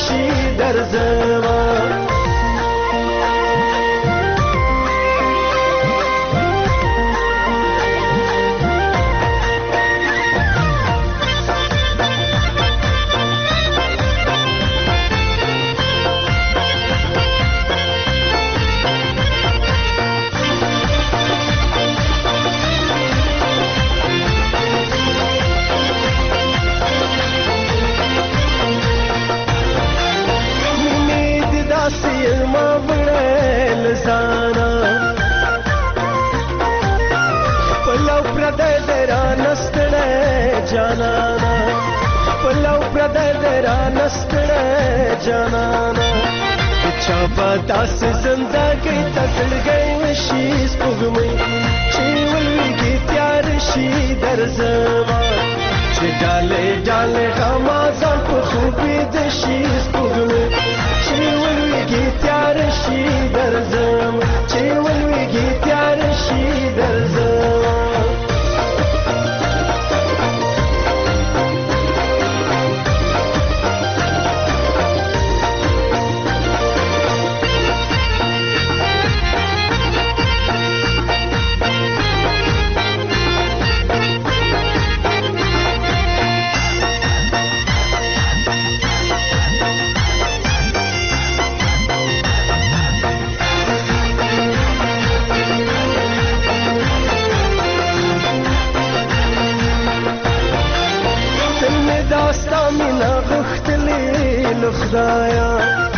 شي درځما جانانا پلو پردر درانه ستړی جانانا چا په داسې زندګۍ ته زړګی وشي سپوږمۍ چې ولویږي تیار شي درځما چې ډالۍ ډالۍ غمازان په خوبې د شي سپوږمۍ چې ولویږي تیار شي درځما چې ولویږي تیار شي درځما خدایا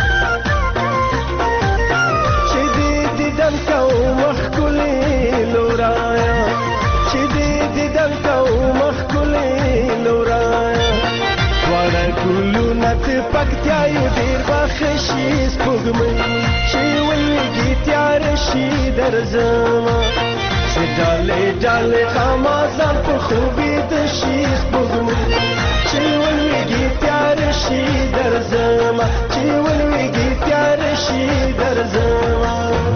چې دې دیدن کوم ښکلې لورایا چې دې دیدن کوم ښکلې لورایا واړه ګلونه د پکتیا یو ډېر بخښي سپوږمۍ چې ولویږي تیار شي درځما چې ډالۍ ډالۍ غمازان په خوبې د شي سپوږمۍ چې ولویږي تیار شي درځما چې ولویږي تیار شي درځما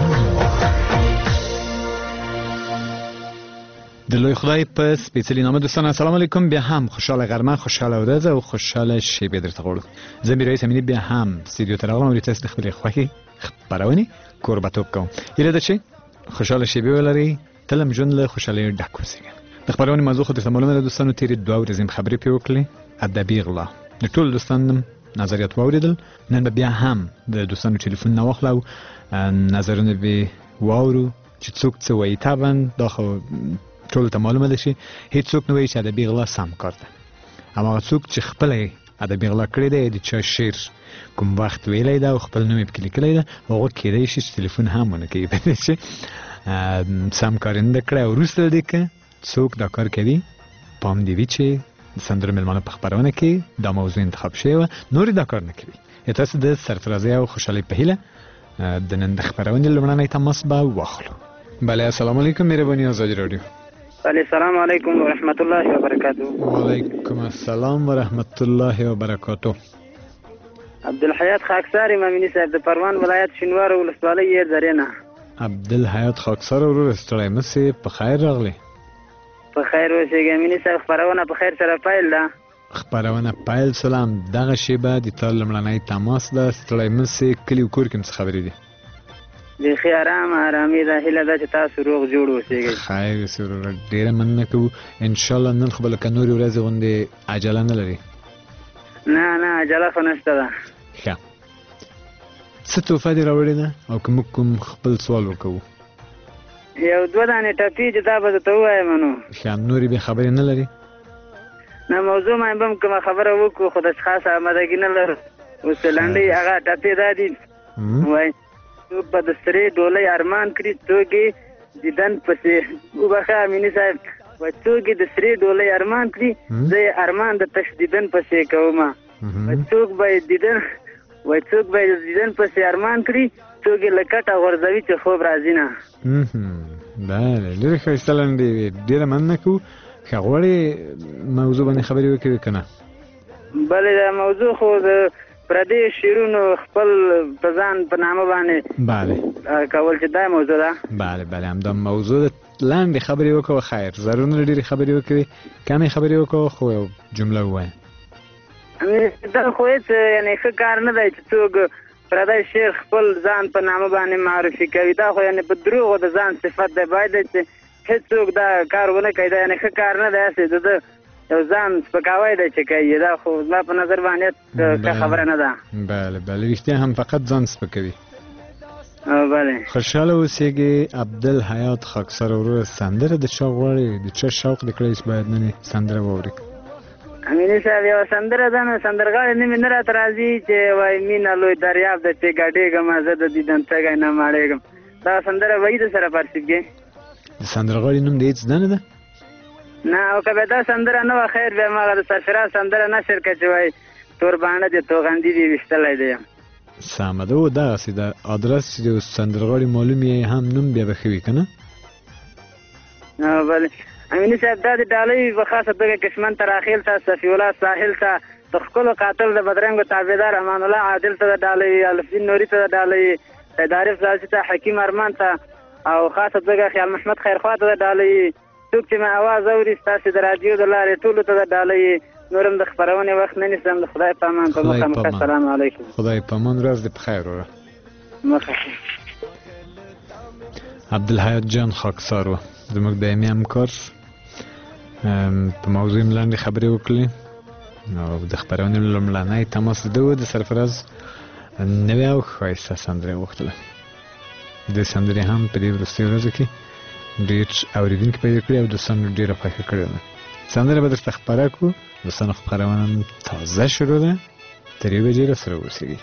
د لوی خدای په سپېڅلي نامه دوستان السلام علیکم. بیا هم خوشحاله غرمه، خوشحاله ورځ او خوشحاله شیبې درته غواړو. زه میر رئیس امینی بیا هم استودیو ته راغلم او تاسو د خپلې خوښې خپرونې کوربه‌توب کوم. هیله ده چې خوشحاله شیبې ولرئ، تل هم ژوند له خوشحالۍ ډک وسیږي. د خپرونې موضوع خو درته معلومه ده دوستانو، تېرې 2 ورځې خبرې پرې وکړلې ادبي غلا. د ټولو دوستانو نظریات واورېدل. نن به بیا هم د دوستانو ټلیفون نه واخلو، نظرونه به واورو چې څوک څه وایي. طبعا دا خو ټولو ته معلومه ده چې هیڅوک نه وایي چې ادبي غلا سم کار ده. هماغه څوک چې خپله ادبي غلا کړې ده، د چا شعر کوم وخت ویلی ده او خپل نوم یې پکې لیکلی ده، هغه کېدی شي چې ټلیفون هم ونه کوي، بدې چې سم کار یې نه ده کړی او وروسته د دې که څوک دا کار کوي پام دې وي چې د سندرو مېلمانه په خپرونه کې دا موضوع انتخاب شوې وه، نور دا کار نه کوي. تاسو د سرفرازۍ او خوشحالۍ په هیله د نن د خپرونې لومړنی تماس به واخلو. بله السلام علیکم، مهرباني آزادي راډیو. بله السلام علیکم ورحمت الله وبرکاته. وعلیکم السلام ورحمت الله وبرکاته. عبدالحیات خاکسار امامینی صاحب د پروان ولایت شینوار ولسوالۍ یې درېنه. عبدالحیات خاکسار ورور ستړی مسی په خیر راغلی. په خیر اوسېږي امینی صاحب، خپرونه په خیر سره پیل ده. خپرونه پیل سلام دغه شیبه د تا لومړنی تماس ده. ستړی مسی کلي او کور کې څه خبرې دي؟ بیخي ارامي ده، هیله ده چې تاسو روغ جوړ اوسېږئ. خیر اوسې وروره، ډېره مننه کوو. انشاءالله نن خو به لکه نورې ورځې غوندې عجله نه لري؟ نه عجله خو نشته ده. ښه، څه تحفه دې راوړې ده او که موږ کوم خپل سوال وکوو؟ یو 2 دانې ټپي چې دا به درته ووایم نو. ښه، نورې بې خبرې نه لري؟ نه، موضوع ما به هم کومه خبره وکړو خو داسې خاصه آمادګي نه لرو. اوس لنډۍ هغه ټپې دا دي، وایي څوک به د سرې ډولۍ ارمان کړي، څوک یې دیدن پسې وبخښه امیني صاحب، وایي څوک یې د سرې ډولۍ ارمان کړي، زه یې ارمان د تش دیدن پسې کومه. وایي څوک به یې دیدن پسې ارمان کړي، څوک یې له کټه غورځوي چې خوب راځي نه. بله، ډېرې ښایسته لنډۍ وې، ډېره مننه کوو. که غواړې موضوع باندې خبرې وکړې که نه؟ بله، دا موضوع خو د پردي شعرونو خپل په ځان په نامه باندې بله کول چې دا موضوع ده. بله همدا موضوع ده. لنډې خبرې وکړه، خیر ضرور نه ډېرې خبرې وکړې، کمې خبرې وکړه خو یو جمله ووایه. دا خو هېڅ یعنې ښه کار نه دی چې څوک پردی شیخ خپل ځان په نامه باندې معرفي کوي. دا خو یعنې په دروغو د ځان صفت دی. باید چې هېڅوک دا کار ونه کوي. دا یعنې ښه کار نه دی. هسې د ده یو ځان سپکاوی دی چې کوي. دا خو زما په نظر باندې ښه خبره نه ده. بله بله، رښتیا هم فقط ځان سپکوي. بله. خوشحاله اوسېږي. عبدالحیات خاکسار وروره، سندره د چا غواړې؟ د چا شوق دې کړی چې باید نن سندره واورې؟ امیني صاحب یوه سندره ده نو سندرغاړی نه مې نه راته راځي چې وایي مینه لوی دریاب ده چې ګډېږم زه د دیدن تږی نه ماړېږم. دا سندره وایي د سره پرسیږي. د سندرغاړي نوم دې هېڅ زده نه ده؟ نه، او که بیا دا سندره نه وه خیر بیا هماغه د سرفراز سندره نشر کړه چې وایي تورباڼه دې توغندي دې ویشتلی دی. سمه ده. و دغسې د ادرس چې د سندرغاړي معلوم یې هم نوم بیا به ښه وي که نه؟ بله. امیني صاحب دا د ډالۍ په خاصه توګه کشمن تراخیل ته، صفي الله ساحل ته، د ښکلو قاتل د بدرنګو تابعدار امان الله عادل ته د ډالۍ، الفدین نوري ته د ډالۍ، سید عارف زاسی ته، حکیم ارمان ته، او خاصه توګه خیال محمد خیرخوا ته د ډالۍ. څوک چې مې اواز اوري ستاسې د راډیو د لارې ټولو ته د ډالۍ. نورم د خپرونې وخت نه نیسم. د خدای په امان. په مخه مخه السلام علیکم. خدای په امان. ورځ دې په خیر وره. مخه. عبدالحیات جان خاکسار و زموږ دایمي همکار. په موضوع یې لنډې خبرې وکړلې او د خپرونې لومړنی تماس ده و د سرفراز نوې او ښایسته سندره یې غوښتله. دې سندرې هم په دې وروستیو ورځو کې ډېر اورېدونکي پیدا کړي او دوستانو ډېره خوښه کړې ده. سندره به درته خپره کړو. دوستانو خپرونه تازه شروع ده. تر 1 بجې راسره اوسېږئ.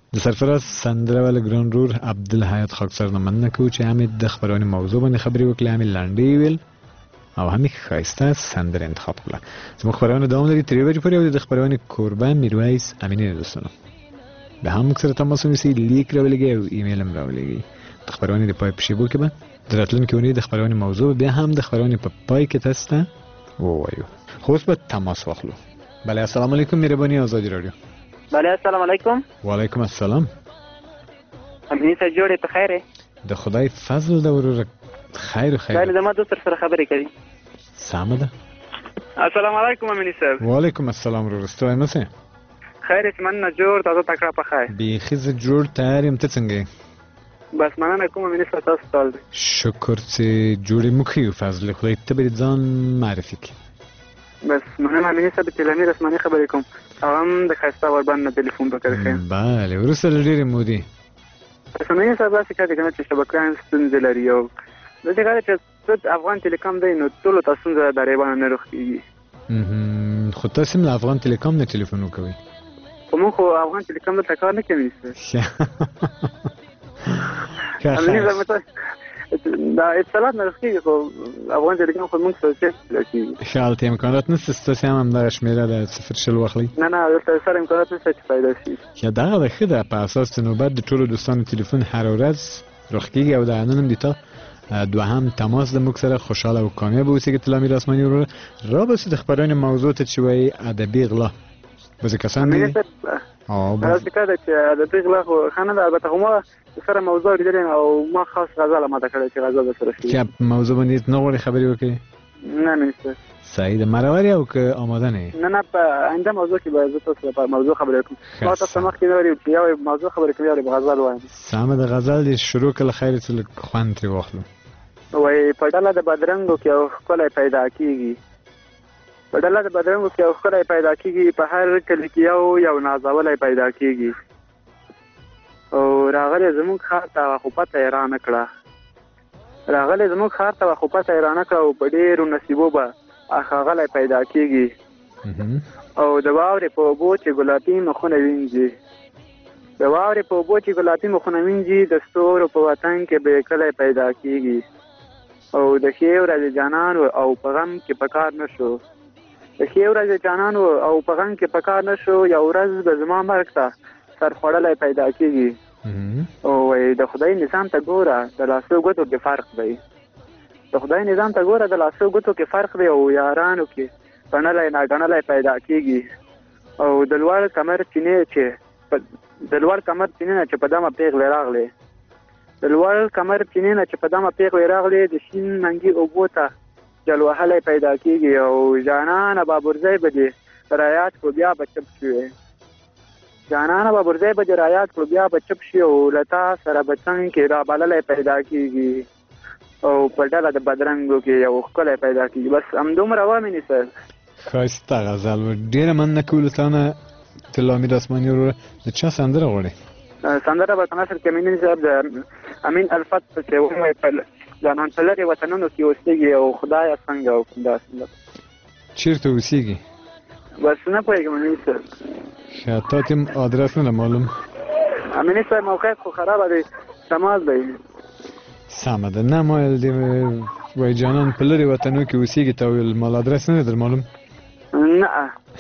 د سرفراز سندره ول ګران رور عبدالحیات خاکسار نه مننه کوو چې هم د خبرونې موضوع باندې خبرې وکړې هم لنډې ویل او هم ښایسته سندره انتخاب کړه. زموږ خبرونه دوام لري تر 1 بجې پورې او د خبرونې کوربه میرویس امینی دوستانو به هم موږ سره تماس ونیسئ، لیک راولېږئ او ایمیل هم راولېږئ. د خبرونې د پای په شیبو کې به د راتلونکې اونۍ د خبرونې موضوع بیا هم د خبرونې په پای کې تاسو ته ووایو. خو اوس به تماس واخلو. بله السلام علیکم مهرباني آزادي رادیو. بله السلام علیکم. وعلیکم السلام. امینی صاحب جوړې په خیر د خدای فضل د وروره خیر دا زما دوست سره خبرې کوي. سمه ده. السلام علیکم امینی صاحب. وعلیکم السلام ورور ستوي مسه. خیر چې من نه جوړ تاسو تکړه په خیر. بیخي زه جوړ تیار یم، ته څنګه یې؟ بس مننه کوم امینی صاحب تاسو ټول. شکر چې جوړې مو کړي فضل خدای ته به ځان معرفي کړي. بس مننه امینی صاحب چې لمې رسماني خبرې کوم او هم د ښایسته ور باندې ټلیفون وکړی خیر. بله وروسته له ډېرې مودې. امینی صاحب داسې کار دی که نه چې شبکیان ستونزې لري او داسې کار دی چې افغان ټلیکام دی نو ټولو ته ستونزه د ریبانه نه روښ کېږي. خو تاسې هم له افغان ټلیکام نه ټلیفون وکوئ؟ خو موږ خو افغان ټلیکام دلته کار نه کوي. دا اتصالات نه روښ کېږي خو افغان ټلیکام خو موږ سره چېرته کېږي. ښه هلته امکانات نشته ستاسې هم همدغه شمېره ده 0 واخلئ؟ نه دلته سره امکانات نشته چې پیدا شي. یا دغه ده ښه ده په اساس د نوبت د ټولو دوستانو ټلیفون هر ورځ روښ کېږي او د نن هم د تا دوهم تماس د موږ سره خوشحاله او کامیاب اوسئ. که تلامیر آسماني وروره رابسې د خبرونې موضوع ته چې وایي ادبي غلا بعضې کسان دي داسې کار ده چې ادبي غلا خو ښه نه ده. البته خو ما سره موضوع لیدلې او ما خاص غزل ماته کړی چې غزل به سره شي. که موضوع باندې نه غواړې خبرې وکړې؟ نه نشته. صحیح ده. مرور یې او که آماده نه یې؟ نه په آینده موضوع کې به زه تاسو لپاره موضوع خبرې کوم. ما تاسو مخکې نه ویل چې یو موضوع خبرې کوي او غزل وایم. سمه ده. غزل دې شروع کړه خیر چې لږ خوند ترې واخلو. وای په ډله د بدرنګو کې یو ښکلی پیدا کېږي، په ډله د بدرنګو کې یو ښکلی پیدا کېږي، په هر کلي کې یو نازولی پیدا کېږي. او راغلی زموږ ښار ته خو پته یې رانه کړه، راغلی زموږ ښار ته خو پته یې رانه کړه او په ډېرو نصیبو به ښاغلی پیدا کېږي. او د واورې په اوبو چې ګلابي مخونه وینځي، د واورې په اوبو چې ګلابي مخونه وینځي، د ستورو په وطن کې به کلی پیدا کېږي. او د ښې ورځې جانانو او په غم کې په کار نه شو، د ښې ورځې جانانو او په غم کې په کار نه شو، یو ورځ به زما مرګ ته سر خوړلی پیدا کېږي. او وایي د خدای نظام ته ګوره د لاسو ګوتو کې فرق دی، د خدای نظام ته ګوره د لاسو ګوتو کې فرق دی. او یارانو کې پڼلی ناګڼلی پیدا کېږي. او د لوړ کمر چینې نه چې په دمه پیغلې راغلې، د لوړ کمر چینې نه چې په دمه پیغلې راغلې، د شین منګي اوبو ته جل وهلی پیدا کېږي. او جانانه بابرزی به دې رایات کړو بیا به چپ شوې، جانانه بابرزی به دې رایات کړو بیا به چپ شي. او له تا سره به څنګ کې رابللی پیدا کېږي، او په ډله د بدرنګو کې یو ښکلی پیدا کېږي. بس همدومره وه مینې صاحب. ښایسته غزل و. ډېره مننه کوو تا نه تلامیر آسماني وروره. د چا سندره غواړې؟ سندره به په نثر کې امین صاحب د امین الفت چې ووایي په جانان په لرې وطنونو کې اوسېږي او خدایه څنګه او داسې. چېرته اوسېږي؟ بس نه پوهېږم امین صاحب. ښه تا ته هم ادرس نه ده معلوم؟ امین صاحب موقعیت خو خرابه دی، شمال دی. سمه ده. نه ما ویل دې وایي جانان په لرې وطنو کې اوسېږي تا ویل مال ادرس نه در معلوم؟ نه.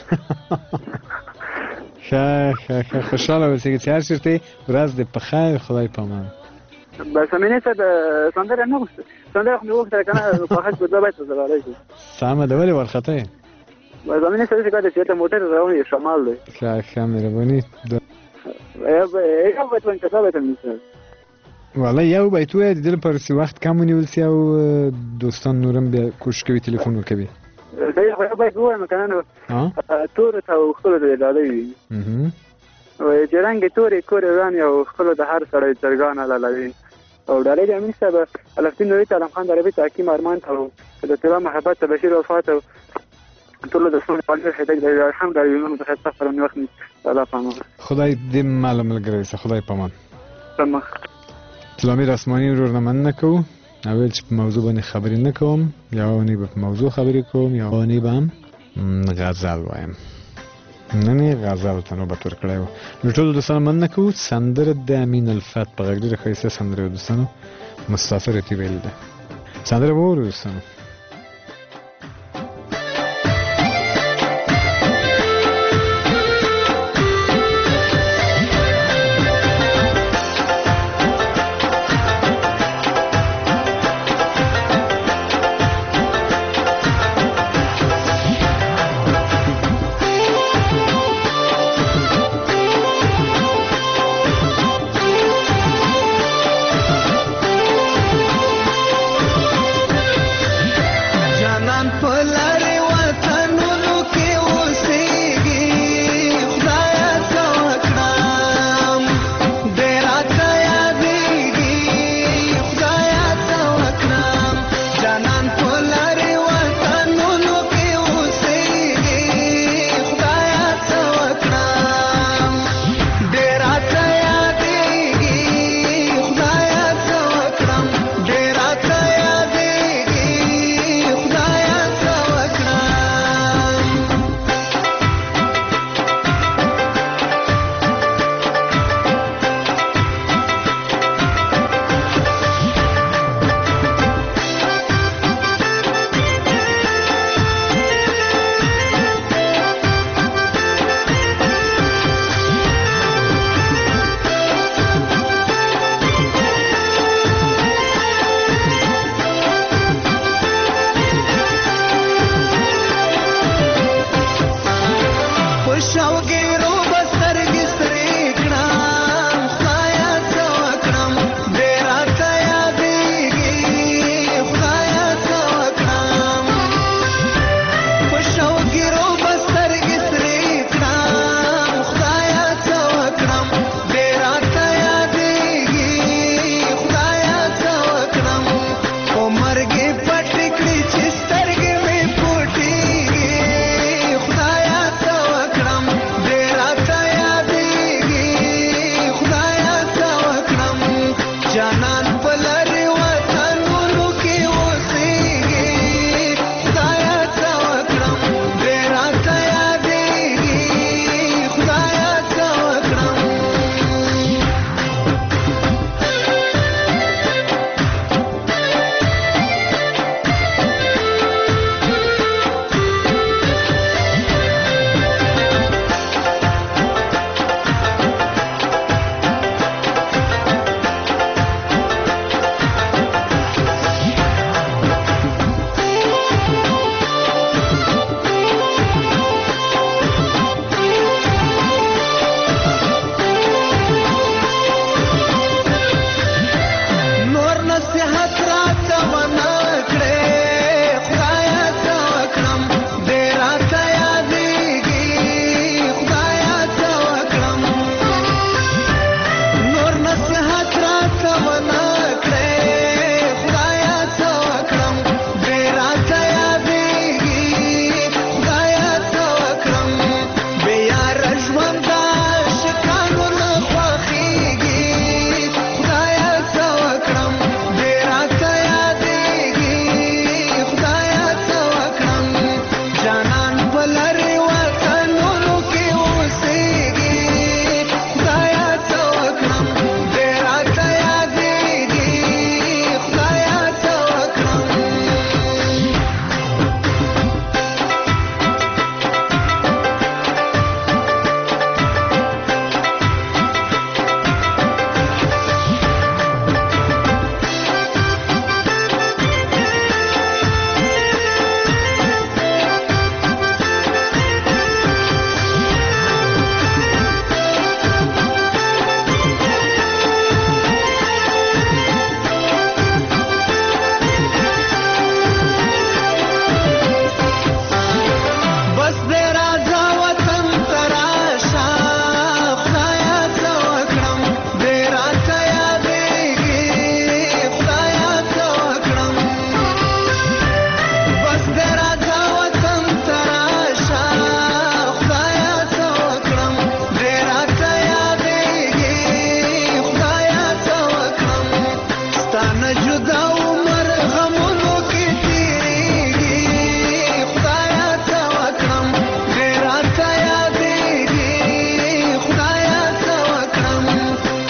ښه خوشحاله اوسېږي چې هر چېرته ورځ دې په خیر خدای په امان. بس امینې صاحب سندره نه غوښته، سندره خو مې وغوښتله که نه په حج به 2 بیت ورته ویلی شو. سمه ده. ولې وارخطا یې؟ بس امینې صاحب داسې کار دی چې هلته موټر روان یې شمال دی. ښه مهرباني. یو بیت وایي که 2 بیت امینې صاحب؟ والا یو بیت ووایه د دې لپاره چې وخت کم ونیول سي او دوستان نور هم بیا کوشش کوي تلیفون وکوي. صحیح خو یو بیت ووایم که نه نو تورو ته او ښکلو ته دې ډالۍ وي. وایي چې رنګې تورې کورې ورانې او ښکلو د هر سړی چرګان حلالوي. او ډالۍ د امین صاحب الفدین نوري ته، علم خان دربي ته، حکیم ارمان ته، او د طلا محبت ته، بشیر وفات او ټولو دوستانو ته حیدک د الحمد لله متخصص خبرونه وخت الله پامان. خدای دې ماله ملګری سه. خدای پامان. سمه. تلامیر آسماني ورور نه مننه کوو. اول چې په موضوع باندې خبرې نه کوم، یا ونې به په موضوع خبرې کوم، یا ونې به هم غزل وایم. نن غزل ته نوبت ورکړی و. نو ټولو دوستانو مننه کوو. سندره د امین الفت په غږ ډېره ښایسته سندره و دوستانو. مسافر یې ویل ده. سندره به واورو دوستانو.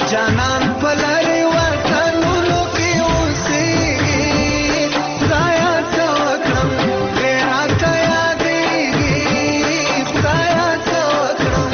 جانان پلری وطنونو کې اوسېږي خدایا څه وکړم غیر راته یادېږي خدایا څه وکړم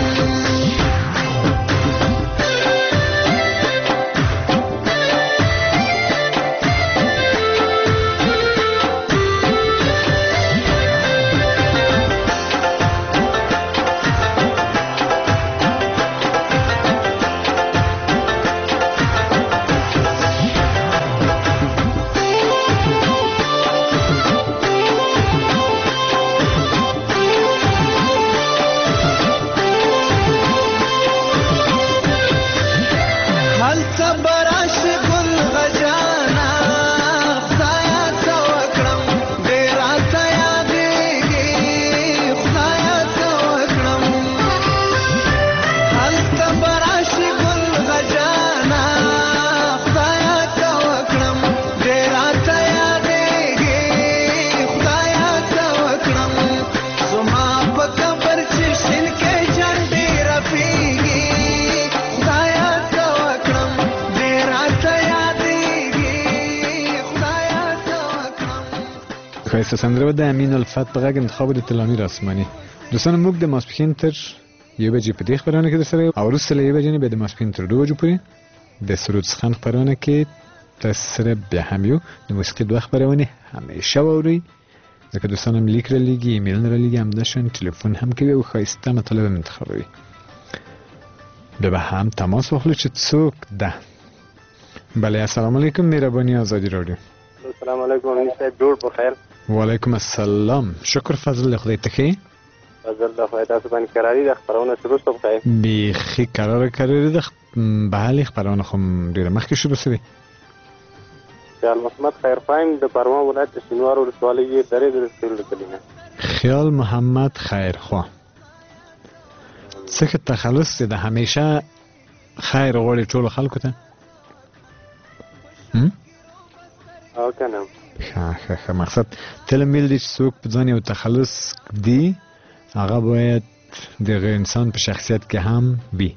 خیسته سندره د امین الفت په غږ انتخاب د تلانی رسمانی دوستان موږ د ماسپښین تر 1 بجې په دې خبرونه کې درسره او وروسته له 1 بجې به د ماسپښین تر 2 بجې پورې د سرود څخه خبرونه کې تاسو بیا هم یو د موسیقي دوه خبرونه همیشه ووري ځکه دوستان هم لیک را لګي ایمیل را لګي هم دشن ټلیفون هم کوي او خیسته مطلب انتخابوي به هم تماس واخلو چې څوک ده بله السلام علیکم مهربانی آزادی رادیو السلام علیکم امین صاحب جوړ په خیر وعلیکم السلام شکر فضل خدای ته خیر فضل د خدای تاسو باندې قراری د خبرونه شروع شو په خیر بیخي قرار د بله خبرونه خو ډیره مخکې شروع شوه خیال محمد خیر خان د پروان ولایت شینوار ولسوالۍ درې د کلینه خیال محمد خیر خان څخه تخلص د همیشه خیر غوړي ټول خلکو ته او کنه ښه مقصد تلمیل دي چې څوک په ځان یو تخلص دی هغه باید د غیر انسان په شخصیت کې هم وي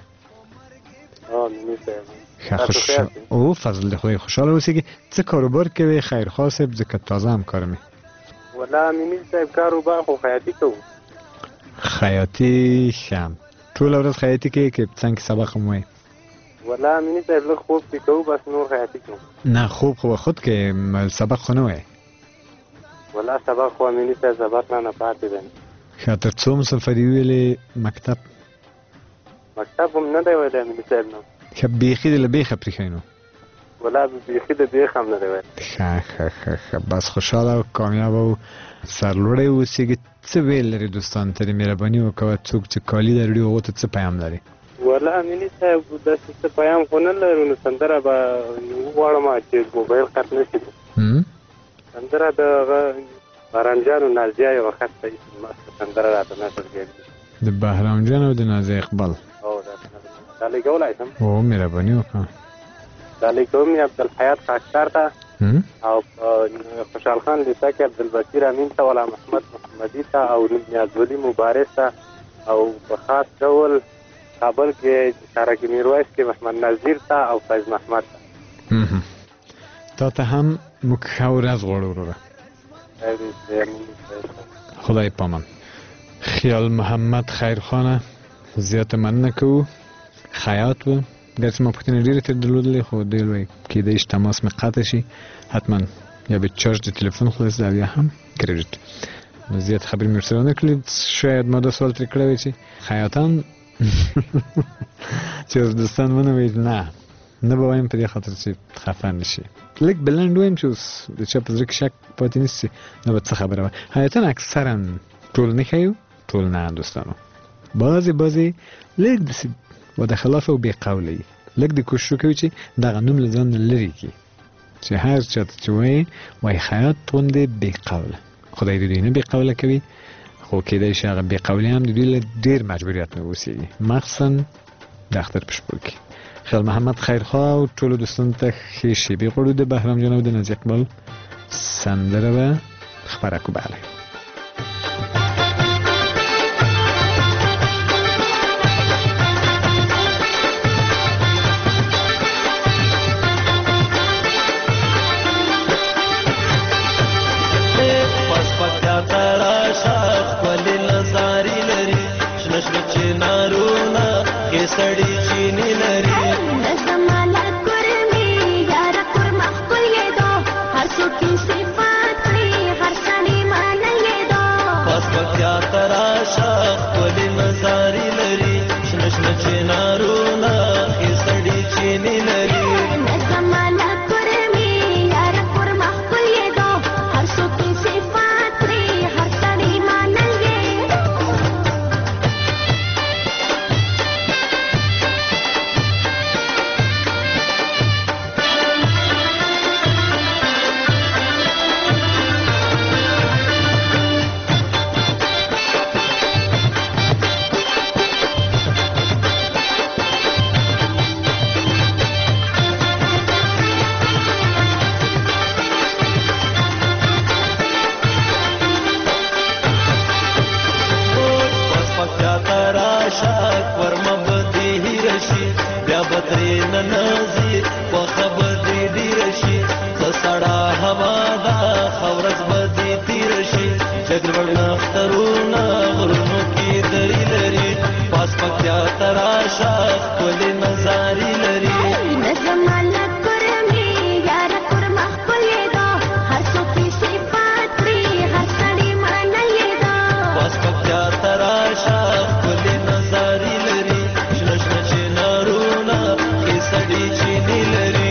او فضل د خوی خوشاله اوسېږي څه کاروبار کوي خیر خاصه ځکه تازه هم کار مې ولا مینی صاحب کاروبار خو خیاطي کوو خیاطي شم ټول ورځ خیاطي کوي کې څنګه سبق مو ولا مینی صاحب له خوب کې کوو بس نور خیاطي کوو نه خوب خو خود کې سبق خو نه وای ولا سبق خو مینی صاحب سبق نه پاتې دی خاطر څو مسافری ویلې مکتب هم نه دی ویلې مینی صاحب نو که بیخی د لبیخه پریخینو ولا بیخی د بیخ هم نه دی ویلې ښه بس خوشاله او کامیاب او سرلوړی اوسېږي څه ویل لري دوستان ته مهرباني وکړه څوک چې کالي لري هغو ته څه پیام لري ولا مینی صاحب داسې څه پیام خو نه لرو نو سندره به وغواړم چې موبایل خط نه شي سندره د بهرامجان او نازیه یوه خط ته سندره راته نشر کېږي د بهرامجان او د نازیه اقبال دا لیکولی شم او مهرباني وکړه دا لیکوم یې عبدالحیات خاکسار ته او خوشحال خان لیسا کې عبدالبصیر امین ته ولا محمد محمدي ته او نیازولي مبارز ته او په خاص ډول کابل کې شارکي میرویس کې محمد نظیر ته او فیض محمد تا ته هم موږ ښه ورځ غواړو وروره خدای پامان خیال محمد خیرخانه زیاته مننه کوو خیاط و گرچه ما پختین ډیره تر درلودلې خو دی لوی کېدای شي تماس مې قطع شي حتما یا به چارج د تلیفون خلاص دی یا هم کریډټ زیات خبرې مې ورسره نه کړې شاید ما دا سوال ترې کړی وی چې خیاطان چې دوستان ونه وایي نه به وایم په دې خاطر چې خفه نه شي لږ بلند وایم چې اوس د چا په زړه کې شک پاتې نه شي نو به څه خبره وه خیاطان اکثرا ټول نه ښیو ټول نه دوستانو بعضې لږ داسې وعده خلاف او بې قوله وي لږ د کوشش کوي چې دغه نوم له ځان نه لرې کړي چې هر چاته چې وایي خیاط غوندې بې قوله خدای د دوی نه بې قوله کوي خو کېدای شي هغه بې قولي هم د دوی له ډېر مجبوریت نه اوسېږي مخصوصا د اختر په شپو کې خیال محمد خیرخواه او ټولو دوستانو ته ښې شېبې غواړو د بهرام جان او د نازیه اقبال سندره به خپره کړو بله دې نه نازي وخه به دې ډېره شي د سړه هوا ده ښه ورځ به دې تېره شي جګړه نخترونه غرونو کې درې لري پاس پکتیا ته راشه ښکلې نظارې لري پاس پکتیا ته راشه ښکلې نظارې لري شنه شنه چنارونه ښې سړې چینې لري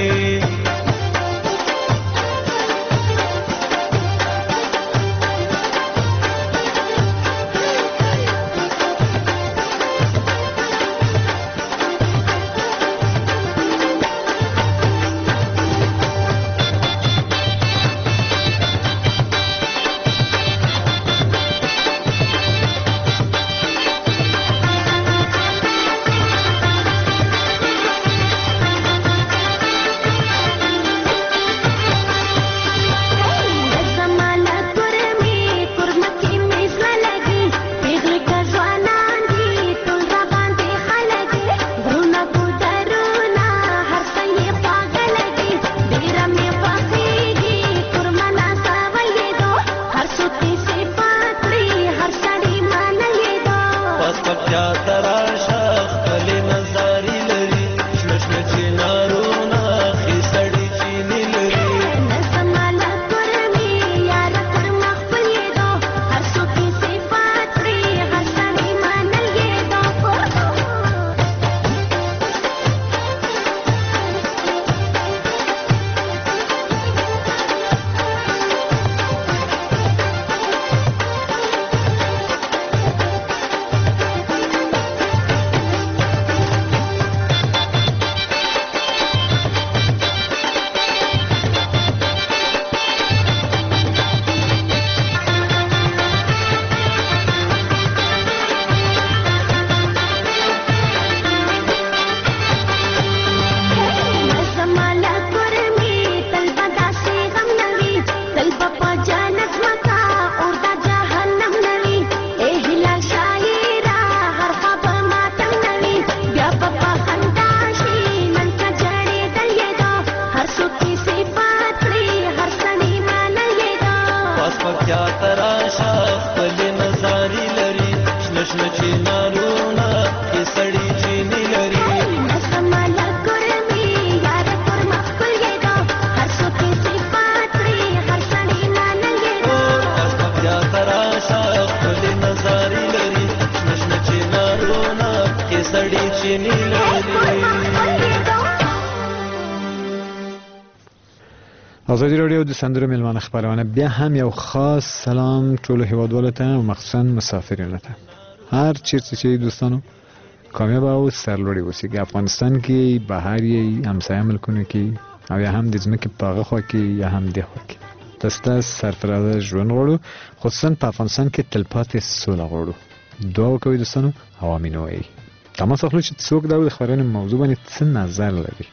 ازادي راډیو د سندرو ملمانه خبرونه بیا هم یو خاص سلام ټولو هیوادوالو ته او مخصوصا مسافرینو ته هر چیرته چې دوستانو کامیاب او سرلوړي اوسئ افغانستان کې بهر یې همسایه ملکونو کې او یا هم د ځمکې په هغه خوا کې یا هم د خوا کې تاسو سرفراز ژوند غواړو خصوصا په افغانستان کې تلپاتې سوله غواړو دعا وکړئ دوستانو او امین وایي تماس اخلو چې څوک دا د خبرونو موضوع باندې څه نظر لري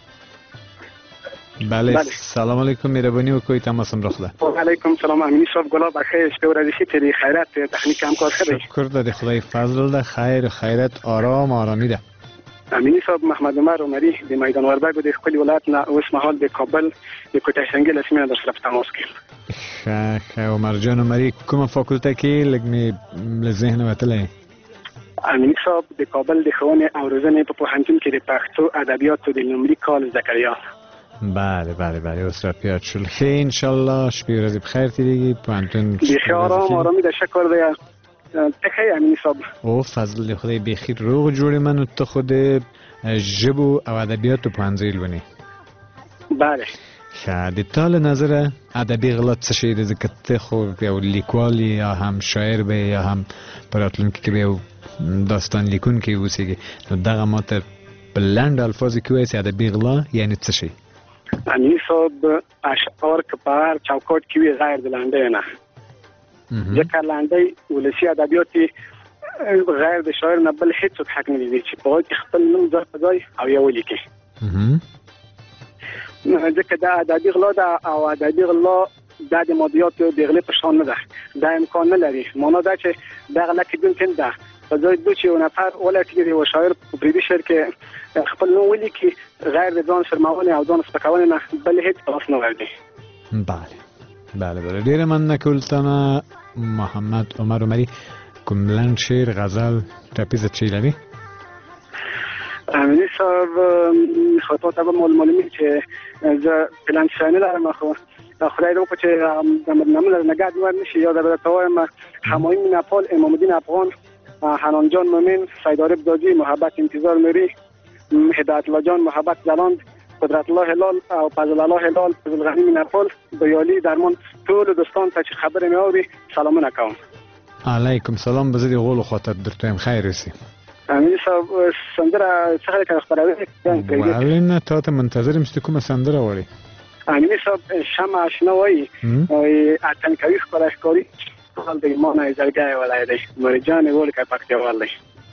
بله سلام علیکم مهربانی وکړئ تماس هم راخله و علیکم سلام امینی صاحب گلاب بخیر شپه ورځ شي ته خیرات تخنیک هم کار کوي شکر د خدای فضل ده خیر خیرت آرام آرامی ده امینی صاحب محمد عمر عمری د میدان وردګو د خپل ولایت نه اوس مهال د کابل د کوټه شنګل سیمه در سره تماس کوي ښه عمر جان عمری کومه فاکولته کې لږ مې له ذهن وتلی امینی صاحب د کابل د ښوونې او روزنې په پوهنتون کې د پښتو ادبیاتو د لومړي کال زده کوي بله اوس را پیاد شد خیلی انشالله شپی ورځې بخیر تیریږي پوهنتون بیخي آرامی ده شکر ده تخیل امینی صاحب او فضل خدای بیخی روغ جوړی من ته خود ژبو او ادبیاتو پوهنځی لونی بله ښه د تا له نظره ادبي غلا څه شی دی ځکه ته خو یو لیکوال یا هم شاعر به یا هم په راتلونکي کې به یو داستان لیکونکی اوسېږي نو دغه ماته په لنډ الفاظو کې وایي چې ادبي غلا یعنی څه شی امینی صاحب اشعار که په هر چوکاټ کې وي غیر د لنډۍ نه ځکه لنډۍ ولسي ادبیات غیر د شاعر نه بل هیڅوک حق نه لري چې په هغه خپل نوم ځای په ځای او یې ولیکي ځکه دا ادبي غلا ده او ادبي غلا دا د مادیاتو د غلې په شان نه ده دا امکان نه لري معنا دا چې دا غلا کېدونکې ده په ځای د چې یو نفر ولټي دی او شاعر په بریدي شعر کې خپل نوم ولیکي غیر د ځان شرمونه او ځان سپکاونه نه بل هیڅ پاس نه ورده. بله ډیره مننه کولتانه محمد عمر عمری. کوم لنډ شعر غزل ټپیزه چی لري؟ امینی صاحب خطا ته معلومه چې زه پلان شانه لرم خو خدای دې وکړي چې نمونه نگاه دیوار نشي یا در توایم همایون نپال امام الدین افغان حنان جان مومن سید عارف دادی محبت انتظار میری هدایت الله جان محبت جلاند قدرت الله هلال او فضل الله هلال فضل غنی نپال بیالی درمان ټول دوستان ته چې خبر مې اوري سلامونه کوم. علیکم سلام. بزدی غول خاطر درتویم خیر رسی. امین صاحب سندره څه کار خبروي ولنه ته ته منتظرم چې کومه سندره وړي. امین صاحب شمع آشنا وای او اتن کوي خبرشکاری حال د ایمان ایزلګای ولای دی مرجان ول کا پکته والله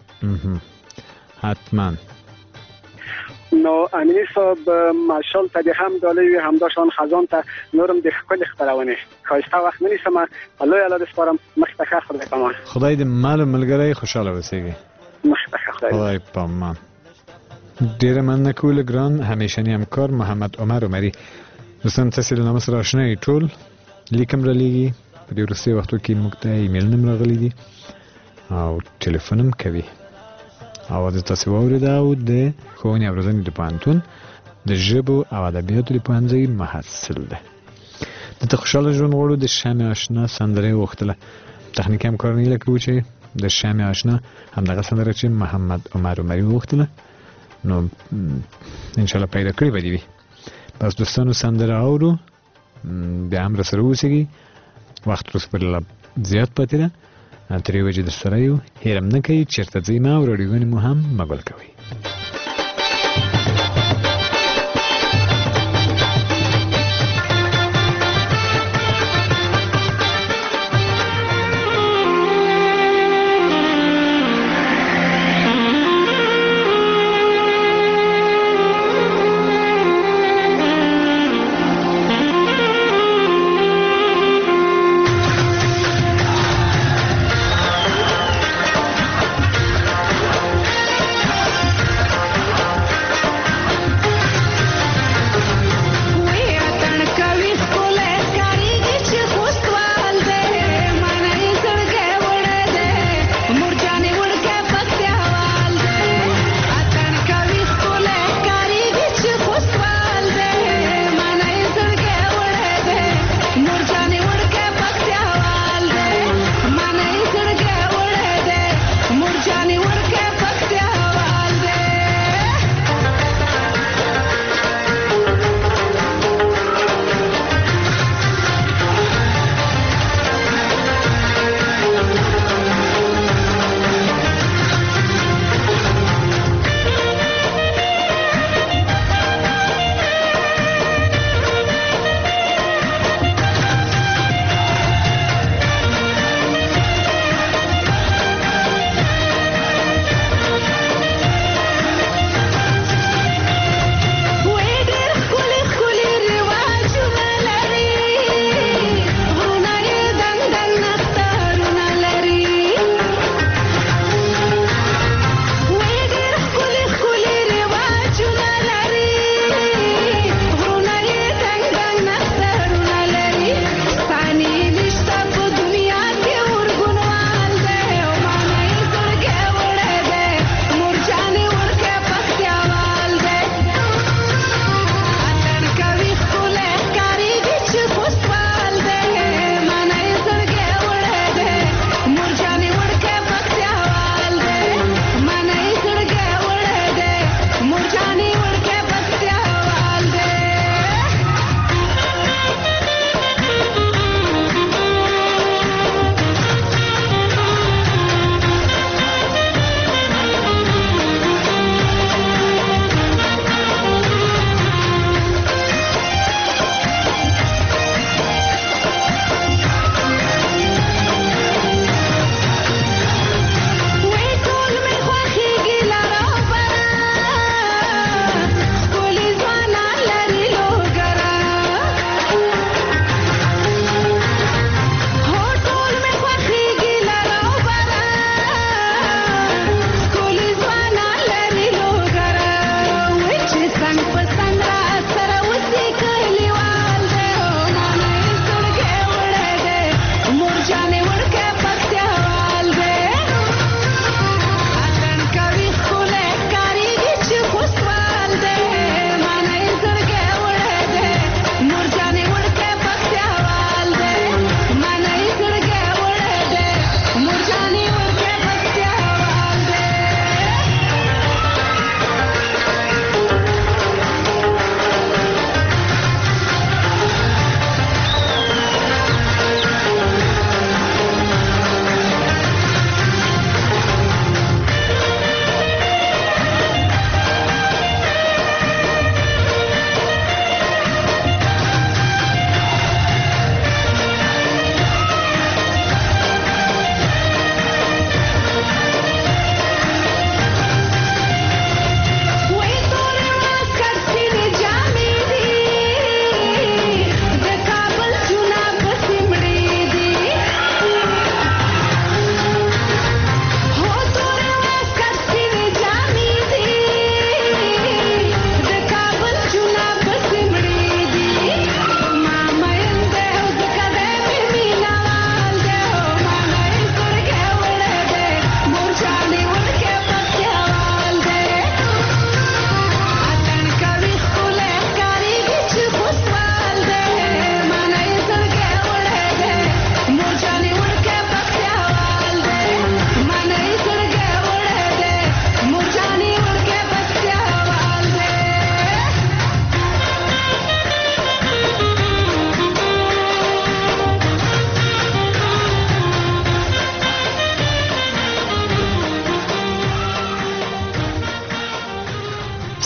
حتما. نو امین صاحب ماشال ته هم دالوی هم داشان خزان ته نورم د خپل خبرونه خواسته وخت نه سم الله یاله د سپارم مختخه خدای پامان. خدای دې مال ملګری خوشاله وسیږي. مختخه خدای پامان. ډیره مننه کول ګران همیشنی همکار محمد عمر عمری. دوستان تاسو له نامه سره آشنا ټول لیکم را لګي په دې ورسې وختو کې موږ ته ایمیل نم راغلی دي او ټلیفونم کوي. اواز تاسو واورید او د ښوونې او روزنې د پوهنتون د ژبو او ادبیاتو د پوهنځي محصل ده. د خوشاله ژوند غوړو د شمع آشنا سندره وختله تخنیکي همکار نه لکه چې د شمع آشنا همدغه سندره چې محمد عمر عمری وختله نو ان شاء الله پیدا کړی به دی. بس دوستانو سندره اورو بیا هم رسره اوسېږي. وخت روس پر زیات پاتې ده ترې وجې در سره یو هیرم نه کوي چېرته ځئ مه او راډیوګانې مو هم مه ګل کوئ.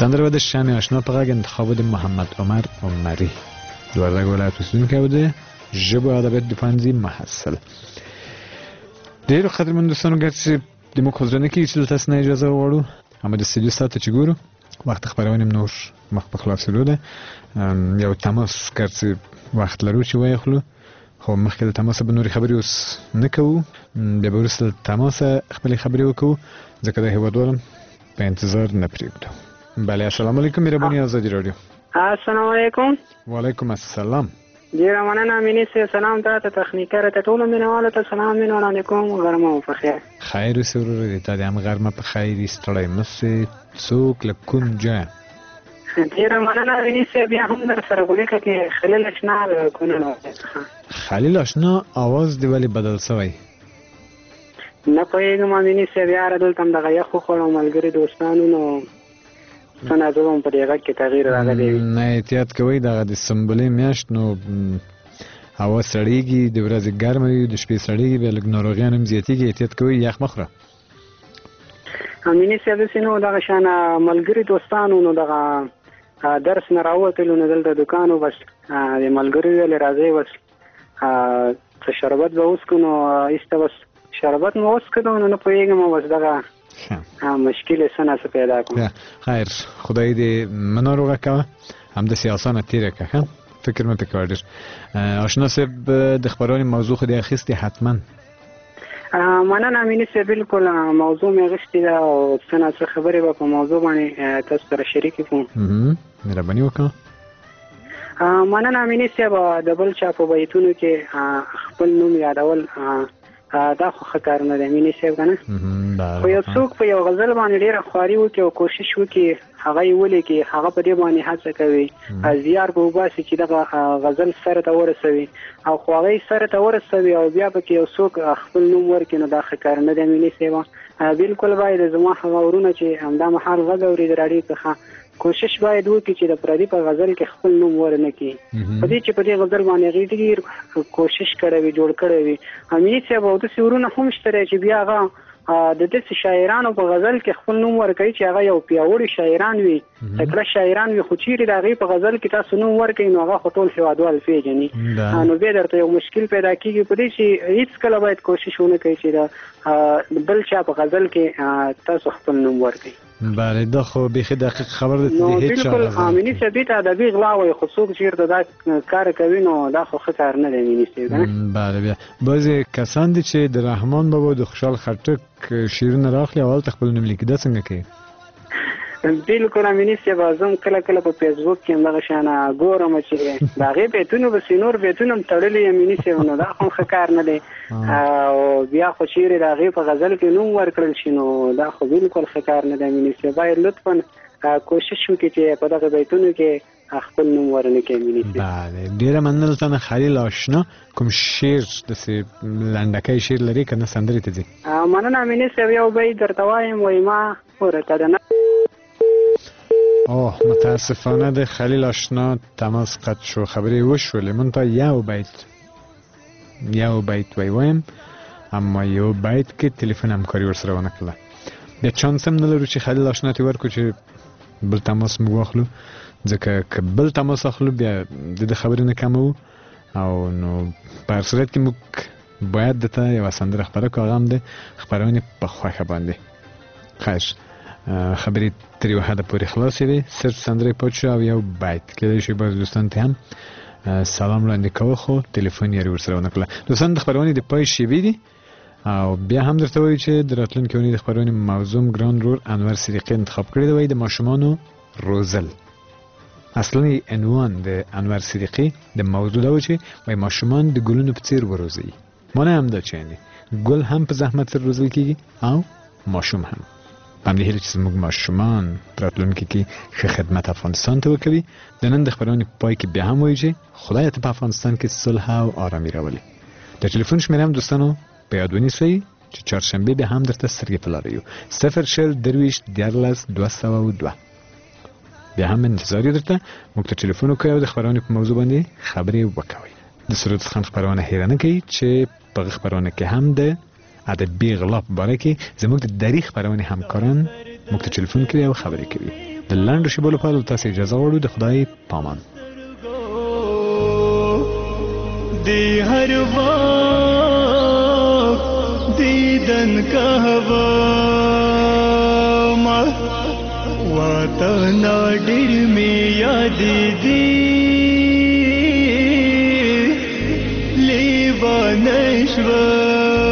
سندره د شان آشنا په غږ انتخاب د محمد عمر عمری د وردګ ولایت اوسیدونکی او د ژبو ادبیات د پوهنځي محصل. ډېرو قدرمنو دوستانو ګر چې د موږ حضور نه کېږي چې دلته نه اجازه وغواړو، اما د استدیو ساعت ته چې ګورو وخت خپرونې نور مخ په خلاصېدو ده. یو تماس ګر چې وخت لرو چې ویخلو، خو مخکې د تماس به نورې خبرې اوس نه کوو، بیا به وروسته له تماسه خپلې خبرې وکړو، ځکه د هېوادوالم په انتظار نه پرېږدو. بله، السلام علیکم. مهرباني ازادي راډیو. السلام علیکم. وعلیکم السلام. ډیره مننه امیني صاحب. سلام ته تخنیکر ته ټولو مینوالو ته سلام مینوالو کوم. غرمه مو په خیر. خیر اوسې ورور، تا دې هم غرمه په خیر وي، ستړی مه سې. څوک له کوم ځایه؟ ډیره مننه امیني صاحب. بیا هم در سره ولیکه کې خلیل اشنا له کونړ څخه. خلیل اشنا اواز دې ولې بدل شوی؟ نه پوهېږم امیني صاحب، یاره دلته هم دغه یخ وخوړم ملګري دوستانو، نو څه نه زه هم په دې غږ کې تغییر راغلی وي. نه احتیاط کوئ، دغه د سنبلې میاشت نو هوا سړېږي، د ورځې ګرمه وي، د شپې سړېږي، بیا لږ ناروغیان هم زیاتېږي. احتیاط کوئ، یخ مه خوره. امیني صاحب داسې نو دغه شانه ملګري دوستانو نو دغه درس نه راوتلو، نو دلته دوکان و، بس د ملګري ویلې راځئ بس څه شربت به وڅښو، نو ایسته بس شربت مو وڅښلو، نو نه پوهېږم بس دغه مشکل یې څه نه څه پیدا کړو. خیر، خدای دې مه ناروغه کوه، همداسې اسانه تېره کړه، ښه فکر مه پرې کوه ډېر. اشنا صاحب د خپرونې موضوع خو دې اخیستې حتما؟ مننه امیني صاحب، بلکل موضوع مې اخیستې ده او څه نه څه خبرې به په موضوع باندې تاسو سره شریکې کړو. مهرباني وکړه. مننه امیني صاحب. د بل چا په بیتونو کې خپل نوم یادول دا خو ښه کار نه دی امیني صاحب، که نه؟ خو یو څوک په یو غزل باندې ډېره خواري وکړي او کوشش وکړي هغه یې ولیکي، هغه په دې باندې هڅه کوي، زیار به وباسي چې دغه غزل سره ته ورسوي، او خو هغه یې سره ته ورسوي او بیا پکې یو څوک خپل نوم ورکړي، نو دا ښه کار نه دی امیني صاحب. بلکل باید زما هغه ورونه چې همدا مهال غږ اوري د راډیو څخه کوشش باید وکړي چې د پردي په غزل کې خپل نوم ورنه کړي، په دې چې په دې غزل باندې هغې ډېر کوشش کړی وي، جوړ کړی وي. امیني صاحب او داسې ورونه هم شته دی چې بیا هغه د داسې شاعرانو په غزل کې خپل نوم ورکوي چې هغه یو پیاوړي شاعران وي، تکړه شاعران وي، خو چیرې د هغې په غزل کې تاسو نوم ورکوي نو هغه خو ټول هېوادوال پېژني، نو بیا درته یو مشکل پیدا کېږي. په دې چې هېڅکله باید کوشش ونه کوي چې د بل چا په غزل کې تاسو خپل نوم ورکوي. بله، دا خو بیخي دقیق خبر ده. نو بلکل امیني صاحب دې ته ادبي غلا وایي، خو څوک چېرته دا کار کوي نو دا خو ښه کار نه دی امیني صاحب. بله، بیا بعضې کسان دي چې د رحمان بابا د خوشحال خټک شعرونه راخلي او هلته خپل نوم لیکي، دا څنګه کوي؟ بلکل امیني صاحب، زه هم کله کله په فیسبوک کې هم دغه شانه ګورم چې د هغې بیتونو پسې نور بیتونه هم تړلي امیني صاحب، نو دا خو ښه کار نه دی. او بیا خو چیرې د هغې په غزل کې نوم ورکړل شي نو دا خو بلکل ښه کار نه دی امیني صاحب. باید لطفا کوشش وکړي چې په دغه بیتونو کې خپل نوم ورنه کړي امیني صاحب. بله، ډېره مننه له تا نه. خلیل اشنا کوم شعر داسې لنډکی شعر لري که نه سندرې ته ځي؟ مننه امیني صاحب. یو بیت درته وایم، وایي ما ورته د متاسفانه د خلیل اشنا تماس قطع شو، خبرې وشولې، من ته یو بیت وایم، اما یو بیت کې تلیفون همکاري ورسره ونه کړله. بیا چانس هم نه لرو چې خلیل اشنا ته ورکړو چې بل تماس موږ واخلو، ځکه که بل تماس اخلو بیا د خبرې نه کمو، او نو په هر صورت کې موږ باید دته یوه سندره خپره کړو، هغه هم د خپرونې په خوښه باندې. خیر، خبرې تر یوه حده پورې خلاصې وې، صرف سندرې پاتې شو او یو بیت. کېدای شي بعضې دوستانو ته هم سلام وړاندې کوه، خو تلیفون یې ورسره ونه کړله. دوستان، د خپرونې د پای شیبې دي او بیا هم درته وایو چې د راتلونکې اونۍ د خپرونې موضوع ګران رور انور صدیقي انتخاب کړی دی، وایي د ماشومانو روزل. اصلا عنوان د انور صدیقي د موضوع دا و چې وایي ماشومان د ګلونو په څېر وروزئ. معنی هم دا چې ګل هم په زحمت سره روزل کېږي او ماشوم هم. په همدې هیله چې زموږ ماشومان په راتلونکي کې ښه خدمت افغانستان ته وکوي. د نن د خپرونې په پای کې بیا هم وایو چې خدای ته په افغانستان کې صلح او آرامي راولي. د ټلیفون شمېره هم دوستانو په یاد ونیسئ چې چهارشنبې بیا هم درته سترګې په لاره یو، 0 بیا هم انتظار یو درته موږ ته ټلیفون وکړئ او د خپرونې په موضوع باندې خبرې وکوئ. د سرود خان خپرونه هیره نه کوي چې په خپرونه کې هم د ادبي غلا په باره کې زموږ د دری خپرونې همکاران موږ ته ټلیفون کوي او خبرې کوي. د لاندو شیبو لپاره تاسو اجازه غواړو. د خدای پامان. دی هر وقت دیدن کهوا ما واتا نادر می یادی دی لیوانشوا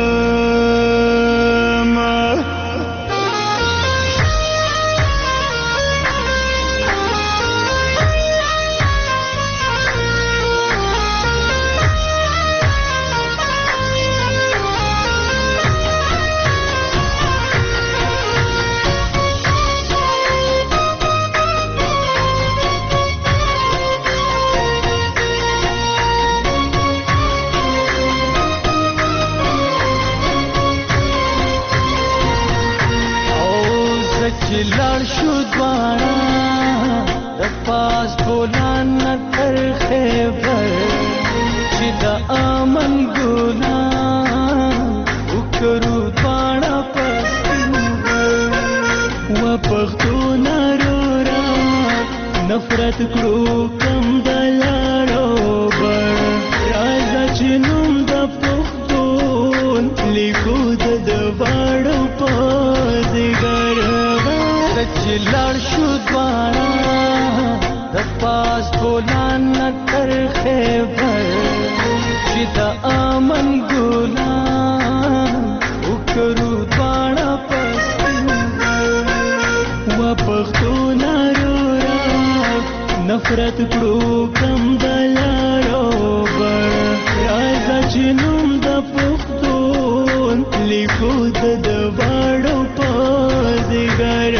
لړ شو دواړه د پاس بولان تر خیبر چې د امن ګلان وکړو دواړه پسندر و پښتون رورا نفرت کړو کم د لاړو بر راځه چې نوم د پښتون لیکو د دواړو پازګر چې لړ شو دواړه د پاس بولان تر خیبر چې د امن ګلان وکړو دواړه پسندر و پښتون رورا نفرت کړو کم د لاړو بر راځه چې نوم د پښتون لیکو د دواړو پازګر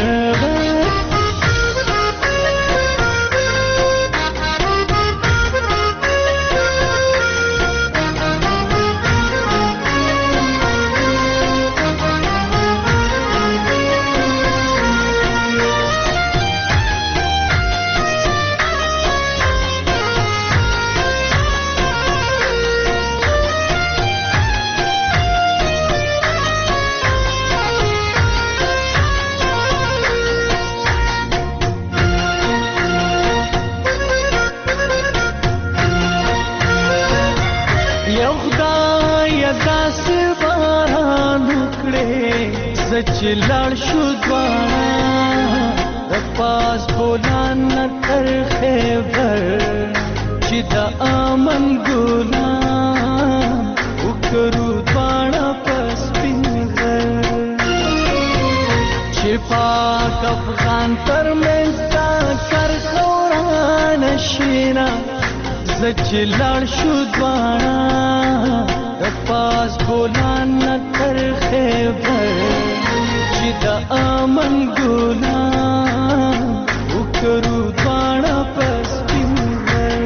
چې لړ شو دواړه د پاس بولان تر خیبر چې د امن ګلان وکړو دواړه پسندر چې پاک افغان تر منځ تا کر خوران شینا چې لړ شو دواړه د پاس بولان تر خیبر چې د امن ګلان وکړو دواړه پسندر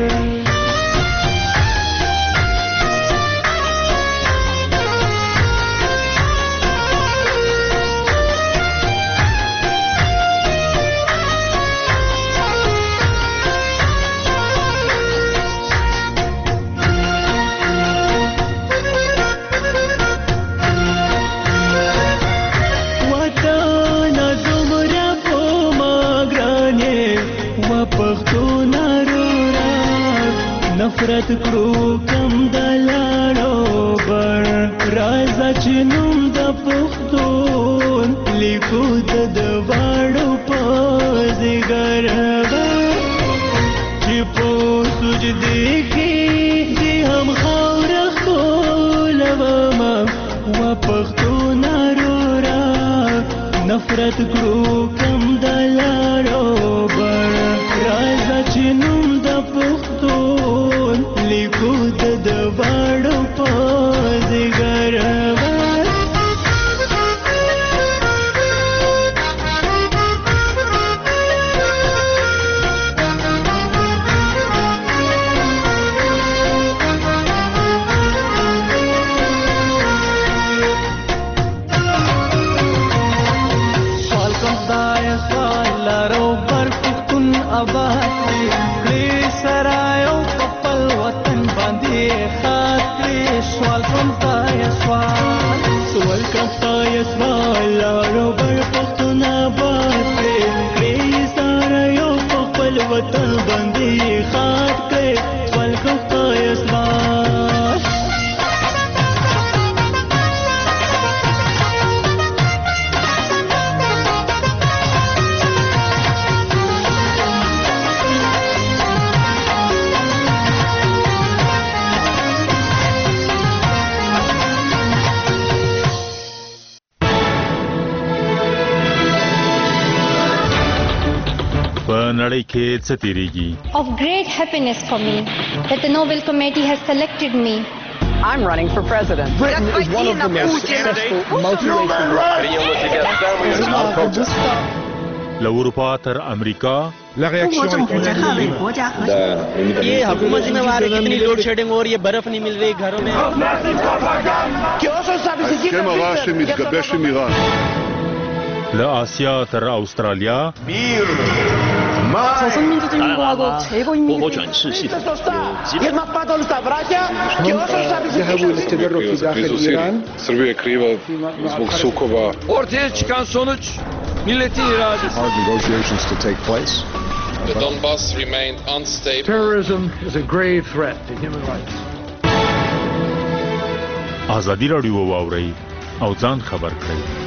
نفرت کړو کم د لاړو بر راځه چې نوم د پښتون لیکو د دواړو پازګر چې په سجدې کې دې هم خاوره ښکلوم و پښتون رورا نفرت کړو کم د لاړو بر راځه چې نوم د پښتون لیکو د دواړو پازګر سوال کوم خدای سوال لرو پر پښتون آباد دې سرایو خپل وطن باندې خاطرې سوال کوم خدای سوال کوم خدای سوال لرو پر پښتون آباد دې وطن باندې خاط کړې ولکم قایسبار Of great happiness for me that the Nobel Committee has selected me. I'm running for president. Britain is one of the most successful multiracial countries. لأوروبا تر أمريكا La réaction ये हुकूमत जिम्मेवार है कितनी load shedding हो रही है बर्फ नहीं मिल रही घरों में ההסכם הרע שמתגבש עם איראן لآسيا تر أستراليا 少数民族人民共和国최고입니다. ذهبوا للتدرج في داخل إيران. Srbija je kriva zbog sukoba. Ortaya çıkan sonuç milletin iradesi. Hard negotiations to take place. The Donbass remained unstable. Terrorism is a grave threat to human rights. آزادی راډیو واورئ او ځان خبر کړئ